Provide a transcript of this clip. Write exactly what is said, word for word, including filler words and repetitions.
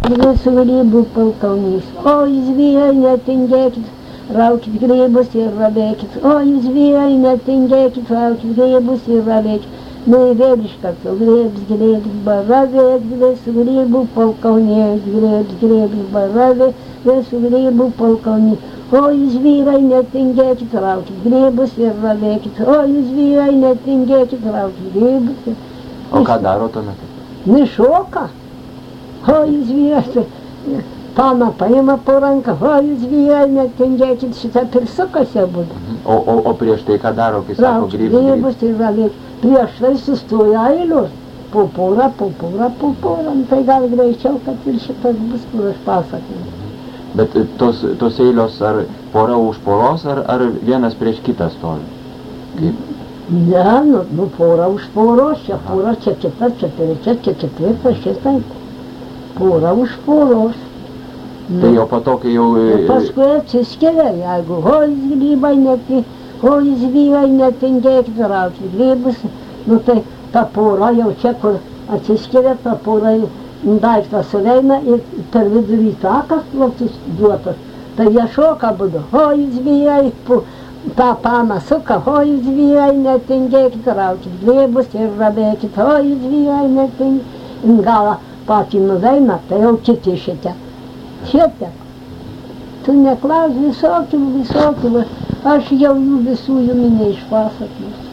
Visų grybų pulkaunys. O jūs vyrai netingėkit, raukit grybus ir ravėkit. O jūs vyrai netingėkit, raukit grybus ir ravėkit. Neįvėliškas, o grėbs, grėbs, baravėk, visų grybų pulkaunys, grėbs, grėbs, baravėk, visų grybų pulkaunys. O jūs vyrai netingėkit, raukit grybus ir ravėkit. O jūs vyrai netingėkit, raukit grybus ir... O ką daro tuo metu? Nešoka. O jūs vyrai, pana paima po ranką, o jūs vyrai netingėkit, šitą pirsukose būtų. O, o, o prieš tai ką daro, kai sako Raukit grybus, grybus? grybus ir ravėkit. Prieš tai sustoja eilius. Pupūra, pupūra, pupūra. Tai gal greičiau, kad ir šitas bus, kur aš pasakoju. Bet tos, tos eilios ar pora už poros, ar, ar vienas prieš kitą stovi? Kaip? Ne, nu, nu pora už poros, čia pora, čia kita, čia trečia, čia ketvirta, šitaip. Pora už poros. Tai jau po to, kai jau... Ir paskui atsiskiria, jeigu hojus grybai neti, hojus vyrai netingėkit, raukit grybus, nu tai ta pora jau čia, kur atsiskiria, ta pora daiktas suleina ir per vidurį takas platus duotas. Tai jie šoka būdu, hojus vyrai, tą paną suka, hojus vyrai netingėkit, raukit grybus ir ravėkit, hojus vyrai netingėkit. Galą patį nuveina, tai jau kiti šitie. Šitie. Tu neklaus visokių, visokių, aš jau jų visų jumi neišpasakosiu.